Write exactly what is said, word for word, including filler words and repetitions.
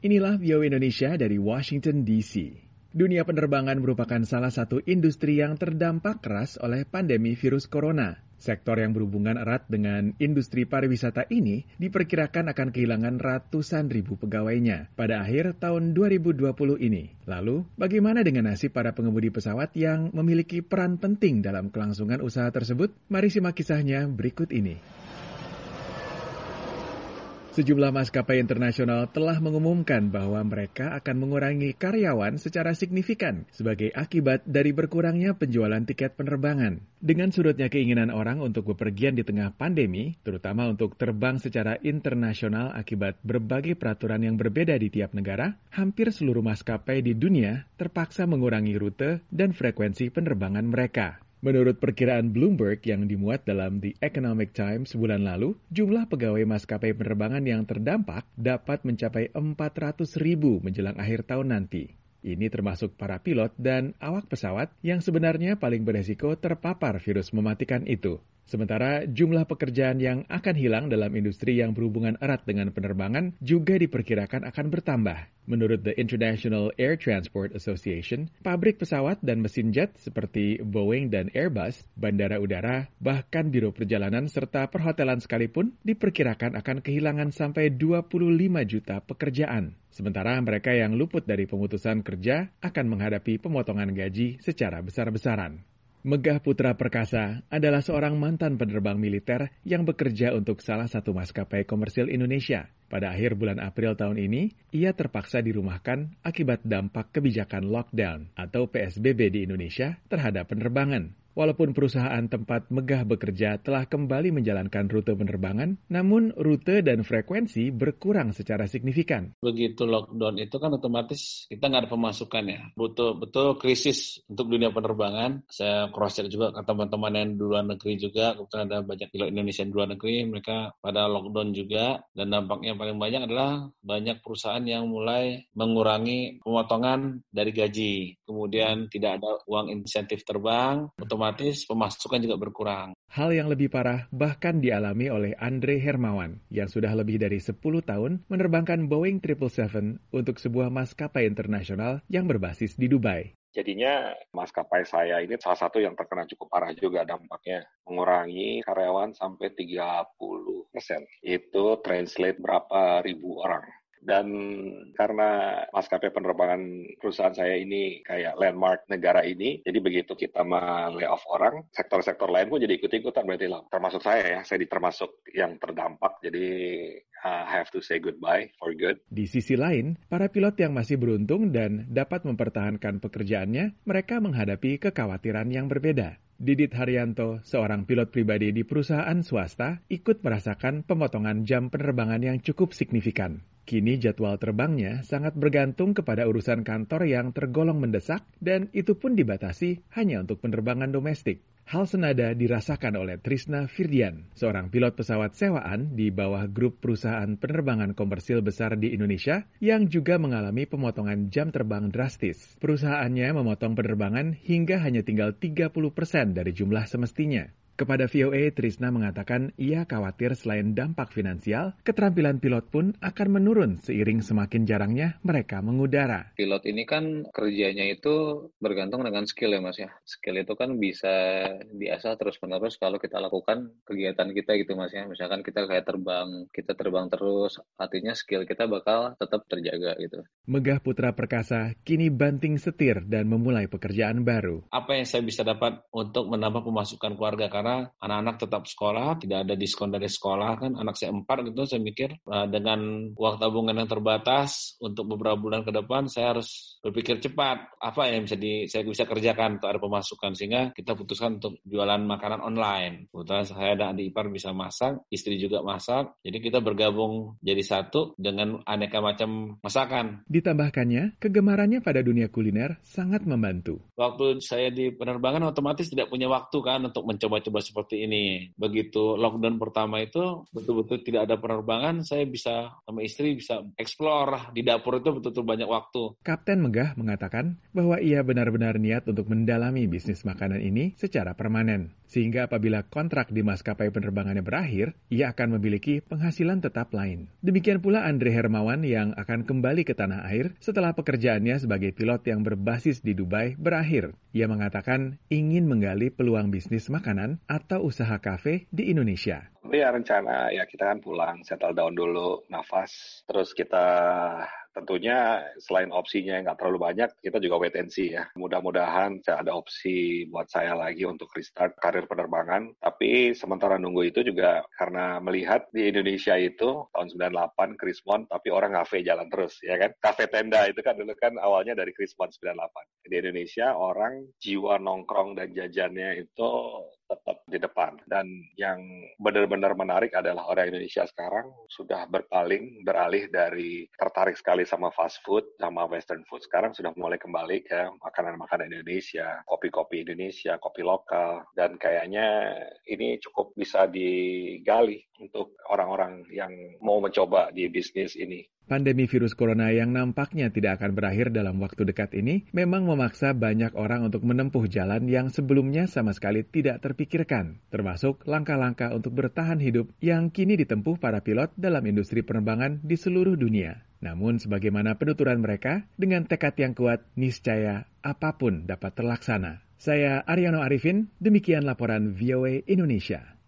Inilah V O A Indonesia dari Washington D C. Dunia penerbangan merupakan salah satu industri yang terdampak keras oleh pandemi virus corona. Sektor yang berhubungan erat dengan industri pariwisata ini diperkirakan akan kehilangan ratusan ribu pegawainya pada akhir tahun dua ribu dua puluh ini. Lalu, bagaimana dengan nasib para pengemudi pesawat yang memiliki peran penting dalam kelangsungan usaha tersebut? Mari simak kisahnya berikut ini. Sejumlah maskapai internasional telah mengumumkan bahwa mereka akan mengurangi karyawan secara signifikan sebagai akibat dari berkurangnya penjualan tiket penerbangan. Dengan surutnya keinginan orang untuk bepergian di tengah pandemi, terutama untuk terbang secara internasional akibat berbagai peraturan yang berbeda di tiap negara, hampir seluruh maskapai di dunia terpaksa mengurangi rute dan frekuensi penerbangan mereka. Menurut perkiraan Bloomberg yang dimuat dalam The Economic Times sebulan lalu, jumlah pegawai maskapai penerbangan yang terdampak dapat mencapai empat ratus ribu menjelang akhir tahun nanti. Ini termasuk para pilot dan awak pesawat yang sebenarnya paling beresiko terpapar virus mematikan itu. Sementara jumlah pekerjaan yang akan hilang dalam industri yang berhubungan erat dengan penerbangan juga diperkirakan akan bertambah. Menurut the International Air Transport Association, pabrik pesawat dan mesin jet seperti Boeing dan Airbus, bandara udara, bahkan biro perjalanan serta perhotelan sekalipun diperkirakan akan kehilangan sampai dua puluh lima juta pekerjaan. Sementara mereka yang luput dari pemutusan kerja akan menghadapi pemotongan gaji secara besar-besaran. Megah Putra Perkasa adalah seorang mantan penerbang militer yang bekerja untuk salah satu maskapai komersil Indonesia. Pada akhir bulan April tahun ini, ia terpaksa dirumahkan akibat dampak kebijakan lockdown atau P S B B di Indonesia terhadap penerbangan. Walaupun perusahaan tempat Megah bekerja telah kembali menjalankan rute penerbangan, namun rute dan frekuensi berkurang secara signifikan. Begitu lockdown itu kan otomatis kita nggak ada pemasukan ya. Betul-betul krisis untuk dunia penerbangan. Saya cross-check juga ke teman-teman yang di luar negeri juga. Kebetulan ada banyak pilot Indonesia di luar negeri, mereka pada lockdown juga. Dan dampaknya yang paling banyak adalah banyak perusahaan yang mulai mengurangi pemotongan dari gaji. Kemudian tidak ada uang insentif terbang, otomatis pemasukan juga berkurang. Hal yang lebih parah bahkan dialami oleh Andre Hermawan yang sudah lebih dari sepuluh tahun menerbangkan Boeing tujuh tujuh tujuh untuk sebuah maskapai internasional yang berbasis di Dubai. Jadinya maskapai saya ini salah satu yang terkena cukup parah juga dampaknya. Mengurangi karyawan sampai tiga puluh persen. Itu translate berapa ribu orang. Dan karena maskapai penerbangan perusahaan saya ini kayak landmark negara ini, jadi begitu kita me-lay off orang, sektor-sektor lain pun jadi ikut-ikutan berarti lah. Termasuk saya ya, saya termasuk yang terdampak, jadi I have to say goodbye for good. Di sisi lain, para pilot yang masih beruntung dan dapat mempertahankan pekerjaannya, mereka menghadapi kekhawatiran yang berbeda. Didit Haryanto, seorang pilot pribadi di perusahaan swasta, ikut merasakan pemotongan jam penerbangan yang cukup signifikan. Kini jadwal terbangnya sangat bergantung kepada urusan kantor yang tergolong mendesak dan itu pun dibatasi hanya untuk penerbangan domestik. Hal senada dirasakan oleh Trisna Firdian, seorang pilot pesawat sewaan di bawah grup perusahaan penerbangan komersil besar di Indonesia yang juga mengalami pemotongan jam terbang drastis. Perusahaannya memotong penerbangan hingga hanya tinggal tiga puluh persen dari jumlah semestinya. Kepada V O A, Trisna mengatakan ia khawatir selain dampak finansial, keterampilan pilot pun akan menurun seiring semakin jarangnya mereka mengudara. Pilot ini kan kerjanya itu bergantung dengan skill ya Mas ya. Skill itu kan bisa diasah terus-menerus kalau kita lakukan kegiatan kita gitu Mas ya. Misalkan kita kayak terbang, kita terbang terus, artinya skill kita bakal tetap terjaga gitu. Megah Putra Perkasa kini banting setir dan memulai pekerjaan baru. Apa yang saya bisa dapat untuk menambah pemasukan keluarga karena anak-anak tetap sekolah, tidak ada diskon dari sekolah kan, anak saya empat gitu, saya mikir uh, dengan uang tabungan yang terbatas untuk beberapa bulan ke depan saya harus berpikir cepat apa yang bisa di, saya bisa kerjakan untuk ada pemasukan sehingga kita putuskan untuk jualan makanan online. Kebetulan saya dan adik ipar bisa masak, istri juga masak, jadi kita bergabung jadi satu dengan aneka macam masakan. Ditambahkannya, kegemarannya pada dunia kuliner sangat membantu. Waktu saya di penerbangan otomatis tidak punya waktu kan untuk mencoba-coba mencoba seperti ini. Begitu lockdown pertama itu betul-betul tidak ada penerbangan, saya bisa sama istri bisa explore di dapur itu betul-betul banyak waktu. Kapten Megah mengatakan bahwa ia benar-benar niat untuk mendalami bisnis makanan ini secara permanen. Sehingga apabila kontrak di maskapai penerbangannya berakhir, ia akan memiliki penghasilan tetap lain. Demikian pula Andre Hermawan yang akan kembali ke tanah air setelah pekerjaannya sebagai pilot yang berbasis di Dubai berakhir. Ia mengatakan ingin menggali peluang bisnis makanan atau usaha kafe di Indonesia. Ya rencana ya kita kan pulang, settle down dulu, nafas, terus kita tentunya selain opsinya yang nggak terlalu banyak, kita juga wait and see ya. Mudah-mudahan ada opsi buat saya lagi untuk restart karir penerbangan. Tapi sementara nunggu itu juga karena melihat di Indonesia itu tahun sembilan puluh delapan Krismon, tapi orang ngafe jalan terus ya kan. Kafe tenda itu kan dulu kan awalnya dari Krismon sembilan puluh delapan. Di Indonesia orang jiwa nongkrong dan jajannya itu tetap di depan. Dan yang benar-benar menarik adalah orang Indonesia sekarang sudah berpaling, beralih dari tertarik sekali sama fast food, sama western food. Sekarang sudah mulai kembali ke makanan-makanan Indonesia, kopi-kopi Indonesia, kopi lokal. Dan kayaknya ini cukup bisa digali untuk orang-orang yang mau mencoba di bisnis ini. Pandemi virus corona yang nampaknya tidak akan berakhir dalam waktu dekat ini memang memaksa banyak orang untuk menempuh jalan yang sebelumnya sama sekali tidak terpikirkan, termasuk langkah-langkah untuk bertahan hidup yang kini ditempuh para pilot dalam industri penerbangan di seluruh dunia. Namun sebagaimana penuturan mereka, dengan tekad yang kuat, niscaya apapun dapat terlaksana. Saya Ariano Arifin, demikian laporan V O A Indonesia.